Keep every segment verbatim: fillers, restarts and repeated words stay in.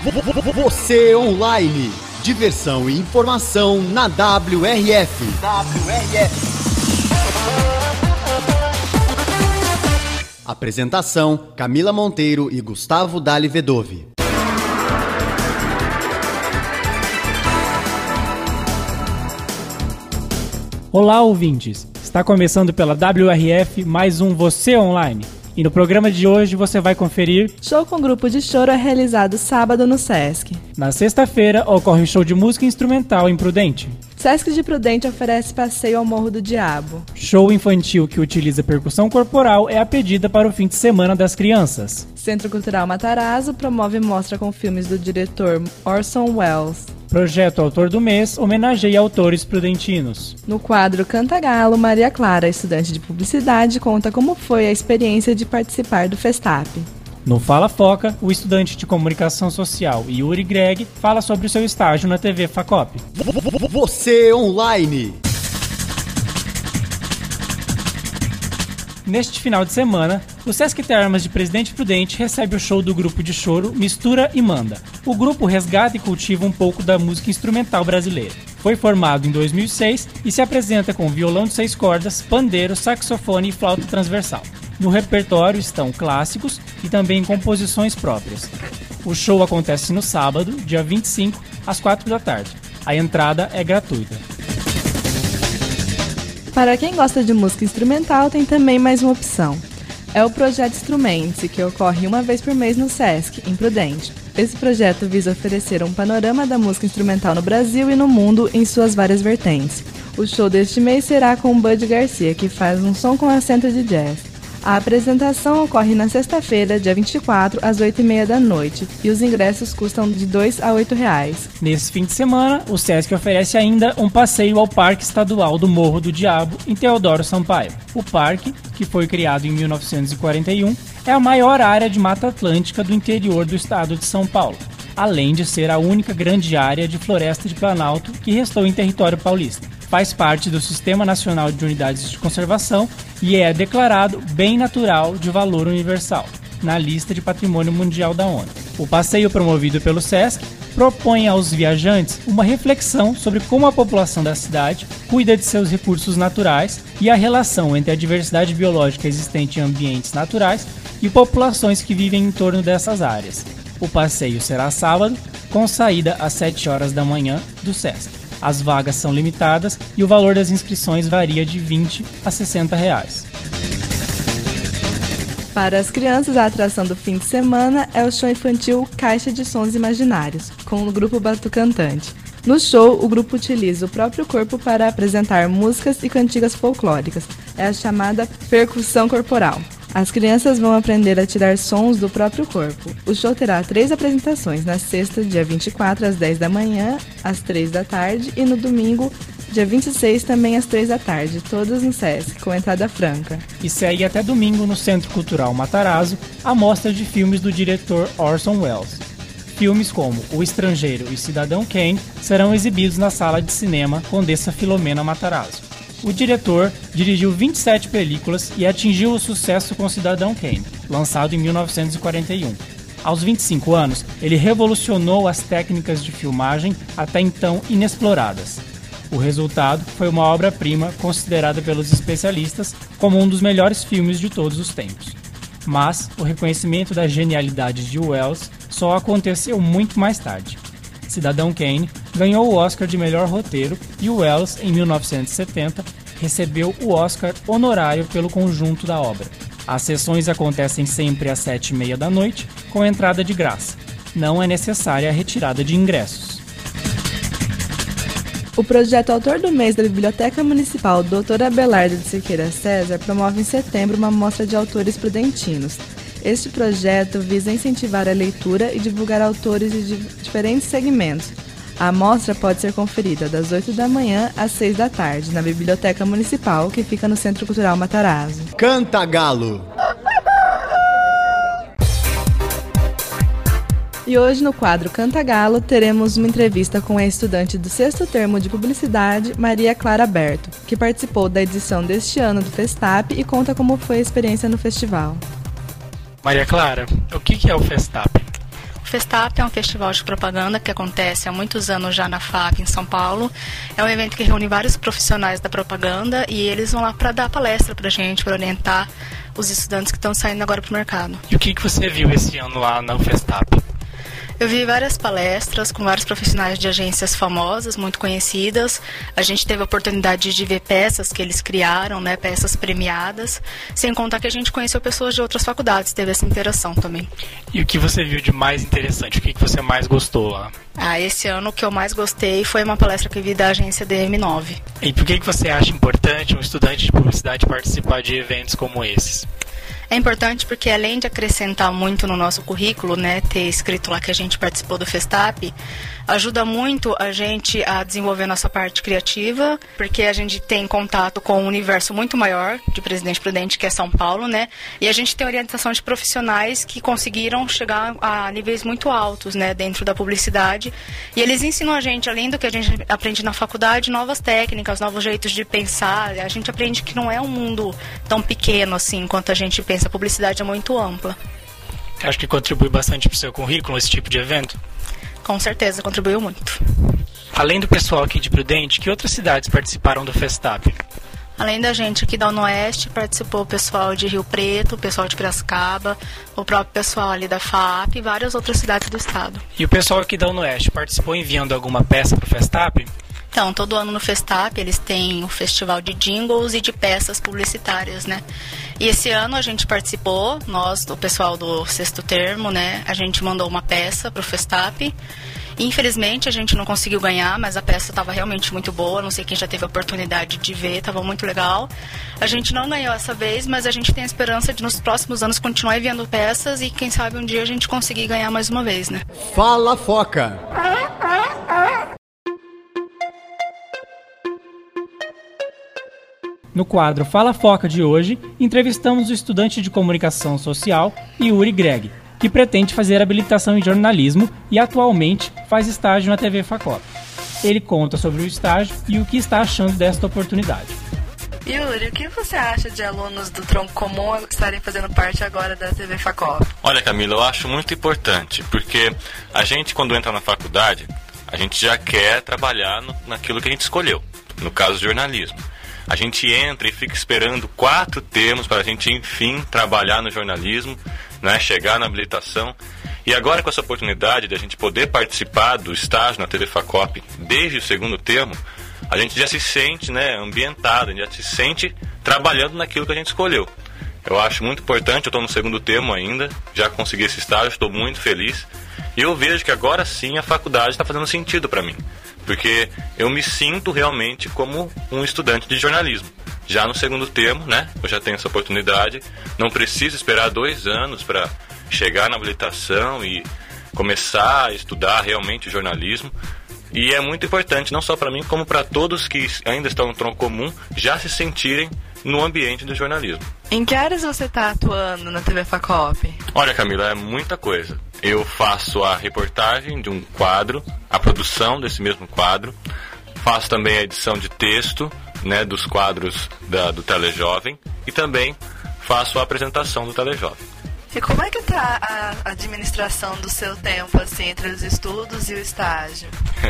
Você online. Diversão e informação na W R F. W R F. Apresentação: Camila Monteiro e Gustavo Dali Vedove. Olá, ouvintes! Está começando pela W R F mais um Você Online. E no programa de hoje você vai conferir... Show com grupo de choro é realizado sábado no Sesc. Na sexta-feira ocorre um show de música instrumental em Prudente. Sesc de Prudente oferece passeio ao Morro do Diabo. Show infantil que utiliza percussão corporal é a pedida para o fim de semana das crianças. Centro Cultural Matarazzo promove mostra com filmes do diretor Orson Welles. Projeto Autor do Mês homenageia autores prudentinos. No quadro Canta Galo, Maria Clara, estudante de publicidade, conta como foi a experiência de participar do Festap. No Fala Foca, o estudante de comunicação social Yuri Greg fala sobre o seu estágio na T V Facop. Você online. Neste final de semana, o Sesc Termas de Presidente Prudente recebe o show do grupo de choro Mistura e Manda. O grupo resgata e cultiva um pouco da música instrumental brasileira. Foi formado em dois mil e seis e se apresenta com violão de seis cordas, pandeiro, saxofone e flauta transversal. No repertório estão clássicos e também composições próprias. O show acontece no sábado, dia vinte e cinco, às quatro da tarde. A entrada é gratuita. Para quem gosta de música instrumental, tem também mais uma opção. É o Projeto Instrumente, que ocorre uma vez por mês no Sesc, em Prudente. Esse projeto visa oferecer um panorama da música instrumental no Brasil e no mundo em suas várias vertentes. O show deste mês será com o Bud Garcia, que faz um som com acento de jazz. A apresentação ocorre na sexta-feira, dia vinte e quatro, às oito e meia da noite, e os ingressos custam de dois a oito reais. Nesse fim de semana, o Sesc oferece ainda um passeio ao Parque Estadual do Morro do Diabo, em Teodoro Sampaio. O parque, que foi criado em mil novecentos e quarenta e um, é a maior área de Mata Atlântica do interior do estado de São Paulo, além de ser a única grande área de floresta de Planalto que restou em território paulista. Faz parte do Sistema Nacional de Unidades de Conservação e é declarado Bem Natural de Valor Universal, na lista de Patrimônio Mundial da ONU. O passeio promovido pelo Sesc propõe aos viajantes uma reflexão sobre como a população da cidade cuida de seus recursos naturais e a relação entre a diversidade biológica existente em ambientes naturais e populações que vivem em torno dessas áreas. O passeio será sábado, com saída às sete horas da manhã do Sesc. As vagas são limitadas e o valor das inscrições varia de vinte a sessenta reais. Para as crianças, a atração do fim de semana é o show infantil Caixa de Sons Imaginários, com o grupo Batucantante. No show, o grupo utiliza o próprio corpo para apresentar músicas e cantigas folclóricas. É a chamada percussão corporal. As crianças vão aprender a tirar sons do próprio corpo. O show terá três apresentações, na sexta, dia vinte e quatro, às dez da manhã, às três da tarde, e no domingo, dia vinte e seis, também às três da tarde, todas no Sesc, com entrada franca. E segue até domingo no Centro Cultural Matarazzo a mostra de filmes do diretor Orson Welles. Filmes como O Estrangeiro e Cidadão Kane serão exibidos na sala de cinema Condessa Filomena Matarazzo. O diretor dirigiu vinte e sete películas e atingiu o sucesso com Cidadão Kane, lançado em mil novecentos e quarenta e um. Aos vinte e cinco anos, ele revolucionou as técnicas de filmagem até então inexploradas. O resultado foi uma obra-prima considerada pelos especialistas como um dos melhores filmes de todos os tempos. Mas o reconhecimento da genialidade de Welles só aconteceu muito mais tarde. Cidadão Kane ganhou o Oscar de melhor roteiro e Welles, em mil novecentos e setenta, recebeu o Oscar honorário pelo conjunto da obra. As sessões acontecem sempre às sete e meia da noite, com entrada de graça. Não é necessária a retirada de ingressos. O projeto Autor do Mês da Biblioteca Municipal doutor Abelardo de Siqueira César promove em setembro uma mostra de autores prudentinos. Este projeto visa incentivar a leitura e divulgar autores de diferentes segmentos. A mostra pode ser conferida das oito da manhã às seis da tarde, na Biblioteca Municipal, que fica no Centro Cultural Matarazzo. Canta Galo. E hoje, no quadro Canta Galo, teremos uma entrevista com a estudante do sexto termo de Publicidade, Maria Clara Berto, que participou da edição deste ano do Festap e conta como foi a experiência no festival. Maria Clara, o que é o Festap? O Festap é um festival de propaganda que acontece há muitos anos já na F A P em São Paulo. É um evento que reúne vários profissionais da propaganda e eles vão lá para dar palestra para a gente, para orientar os estudantes que estão saindo agora para o mercado. E o que, que você viu esse ano lá na Festap? Eu vi várias palestras com vários profissionais de agências famosas, muito conhecidas. A gente teve a oportunidade de ver peças que eles criaram, né, peças premiadas, sem contar que a gente conheceu pessoas de outras faculdades, teve essa interação também. E o que você viu de mais interessante? O que, que você mais gostou lá? Ah, esse ano o que eu mais gostei foi uma palestra que eu vi da agência D M nove. E por que, que você acha importante um estudante de publicidade participar de eventos como esses? É importante porque, além de acrescentar muito no nosso currículo, né, ter escrito lá que a gente participou do Festap, ajuda muito a gente a desenvolver nossa parte criativa, porque a gente tem contato com um universo muito maior de Presidente Prudente, que é São Paulo, né, e a gente tem orientação de profissionais que conseguiram chegar a níveis muito altos, né, dentro da publicidade, e eles ensinam a gente, além do que a gente aprende na faculdade, novas técnicas, novos jeitos de pensar. A gente aprende que não é um mundo tão pequeno assim quanto a gente pensa. A publicidade é muito ampla. Acho que contribui bastante para o seu currículo esse tipo de evento? Com certeza, contribuiu muito. Além do pessoal aqui de Prudente, que outras cidades participaram do Festap? Além da gente aqui da Unoeste, participou o pessoal de Rio Preto, o pessoal de Piracicaba, o próprio pessoal ali da F A P e várias outras cidades do estado. E o pessoal aqui da Unoeste participou enviando alguma peça para o Festap? Então, todo ano no Festap eles têm o festival de jingles e de peças publicitárias, né? E esse ano a gente participou, nós, o pessoal do sexto termo, né? A gente mandou uma peça para o Festap. Infelizmente a gente não conseguiu ganhar, mas a peça estava realmente muito boa. Não sei quem já teve a oportunidade de ver, estava muito legal. A gente não ganhou essa vez, mas a gente tem a esperança de nos próximos anos continuar enviando peças e quem sabe um dia a gente conseguir ganhar mais uma vez, né? Fala Foca! No quadro Fala Foca de hoje, entrevistamos o estudante de comunicação social, Yuri Greg, que pretende fazer habilitação em jornalismo e atualmente faz estágio na T V Facop. Ele conta sobre o estágio e o que está achando desta oportunidade. Yuri, o que você acha de alunos do tronco comum estarem fazendo parte agora da T V Facop? Olha, Camila, eu acho muito importante, porque a gente, quando entra na faculdade, a gente já quer trabalhar no, naquilo que a gente escolheu, no caso, jornalismo. A gente entra e fica esperando quatro termos para a gente, enfim, trabalhar no jornalismo, né, chegar na habilitação. E agora, com essa oportunidade de a gente poder participar do estágio na T V Facop desde o segundo termo, a gente já se sente, né, ambientado, já se sente trabalhando naquilo que a gente escolheu. Eu acho muito importante, eu estou no segundo termo ainda, já consegui esse estágio, estou muito feliz. E eu vejo que agora sim a faculdade está fazendo sentido para mim. Porque eu me sinto realmente como um estudante de jornalismo. Já no segundo termo, né, eu já tenho essa oportunidade, não preciso esperar dois anos para chegar na habilitação e começar a estudar realmente jornalismo. E é muito importante, não só para mim, como para todos que ainda estão no tronco comum, já se sentirem no ambiente do jornalismo. Em que áreas você está atuando na T V Facop? Olha, Camila, é muita coisa. Eu faço a reportagem de um quadro, a produção desse mesmo quadro, faço também a edição de texto, né, dos quadros da, do Telejovem e também faço a apresentação do Telejovem. E como é que está a administração do seu tempo, assim, entre os estudos e o estágio?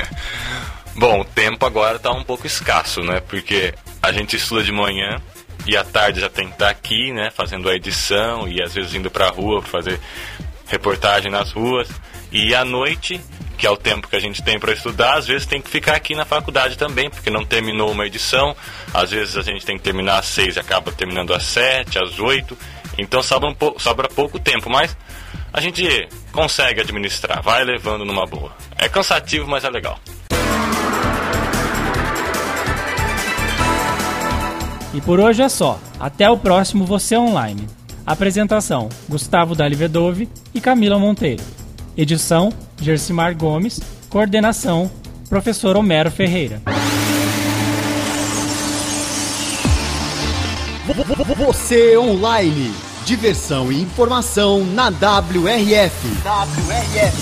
Bom, o tempo agora está um pouco escasso, né, porque a gente estuda de manhã e à tarde já tem que estar aqui, né, fazendo a edição e às vezes indo para a rua para fazer reportagem nas ruas, e à noite, que é o tempo que a gente tem para estudar, às vezes tem que ficar aqui na faculdade também, porque não terminou uma edição, às vezes a gente tem que terminar às seis e acaba terminando às sete, às oito, então sobra, um po- sobra pouco tempo, mas a gente consegue administrar, vai levando numa boa. É cansativo, mas é legal. E por hoje é só. Até o próximo Você Online. Apresentação: Gustavo Dalivedove e Camila Monteiro. Edição: Gersimar Gomes. Coordenação: Professor Homero Ferreira. Você Online. Diversão e informação na W R F. W R F.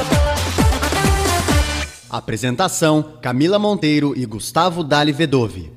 Apresentação: Camila Monteiro e Gustavo Dalivedove.